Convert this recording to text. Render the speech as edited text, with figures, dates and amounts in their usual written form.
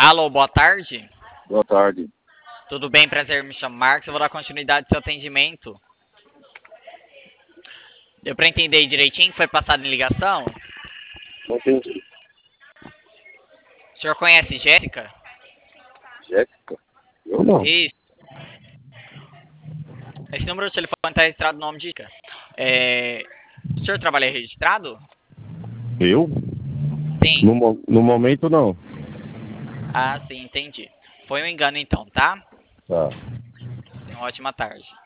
Alô, boa tarde. Boa tarde. Tudo bem? Prazer, me chamo Marcos. Eu vou dar continuidade ao seu atendimento. Deu pra entender aí direitinho que foi passado em ligação? Não entendi. O senhor conhece Jéssica? Jéssica? Eu não. Isso. Esse número de telefone está registrado no nome de Jéssica. O senhor trabalha registrado? Eu? Sim. No momento, não. Ah, sim, entendi. Foi um engano então, tá? Tá. Tenha uma ótima tarde.